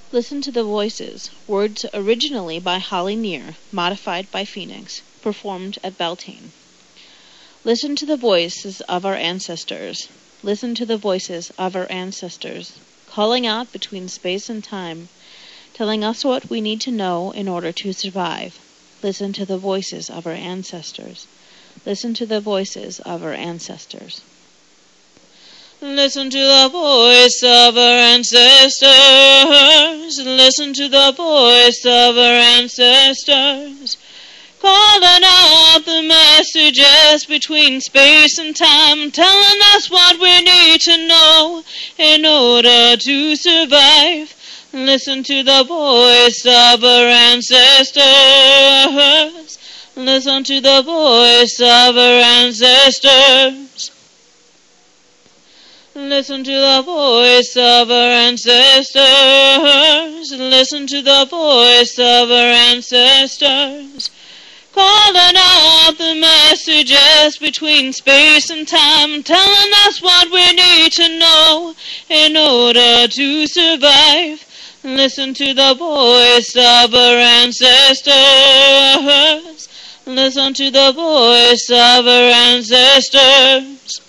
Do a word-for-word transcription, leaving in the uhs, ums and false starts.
Listen to the Voices, words originally by Holly Near, modified by Phoenix, performed at Beltane. Listen to the voices of our ancestors. Listen to the voices of our ancestors, calling out between space and time, telling us what we need to know in order to survive. Listen to the voices of our ancestors. Listen to the voices of our ancestors. Listen to the voice of our ancestors. Listen to the voice of our ancestors, calling out the messages between space and time, telling us what we need to know in order to survive. Listen to the voice of our ancestors. Listen to the voice of our ancestors. Listen to the voice of our ancestors. Listen to the voice of our ancestors, calling out the messages between space and time, telling us what we need to know in order to survive. Listen to the voice of our ancestors. Listen to the voice of our ancestors.